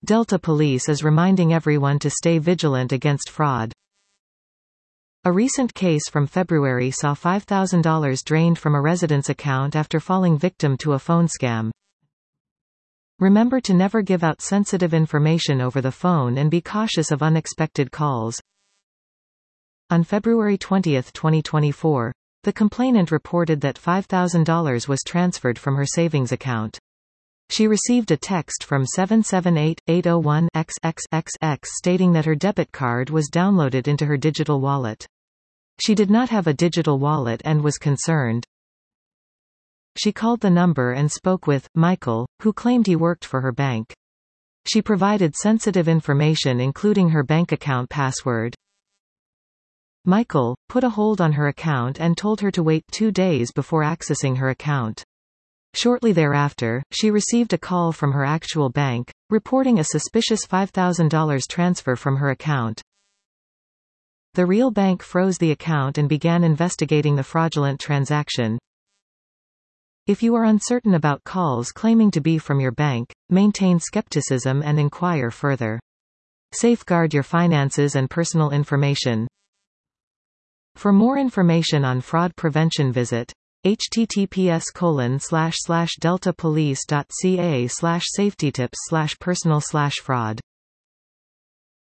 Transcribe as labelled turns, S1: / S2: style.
S1: Delta Police is reminding everyone to stay vigilant against fraud. A recent case from February saw $5,000 drained from a resident's account after falling victim to a phone scam. Remember to never give out sensitive information over the phone and be cautious of unexpected calls. On February 20, 2024, the complainant reported that $5,000 was transferred from her savings account. She received a text from 778-801-XXXX stating that her debit card was downloaded into her digital wallet. She did not have a digital wallet and was concerned. She called the number and spoke with Michael, who claimed he worked for her bank. She provided sensitive information including her bank account password. Michael put a hold on her account and told her to wait 2 days before accessing her account. Shortly thereafter, she received a call from her actual bank, reporting a suspicious $5,000 transfer from her account. The real bank froze the account and began investigating the fraudulent transaction. If you are uncertain about calls claiming to be from your bank, maintain skepticism and inquire further. Safeguard your finances and personal information. For more information on fraud prevention, visit https://deltapolice.ca/safetytips/personal/fraud.